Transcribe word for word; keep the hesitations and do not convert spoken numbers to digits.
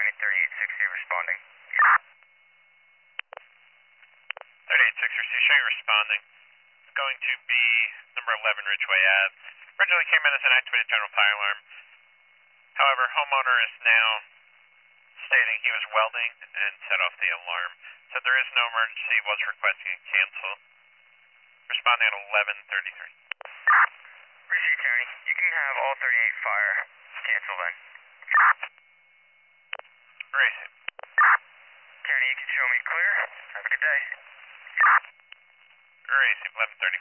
Miami thirty-eight sixty responding. thirty-eight sixty, show you responding. It's going to be number eleven Ridgeway Ave. Originally came in as an activated general fire alarm. However, homeowner is now stating he was welding and set off the alarm. Said there is no emergency, was requesting a cancel. Responding at eleven thirty-three. Appreciate County. You can have all thirty-eight fire cancel then. Racing. County, you can show me clear. Have a good day. Racing, eleven thirty.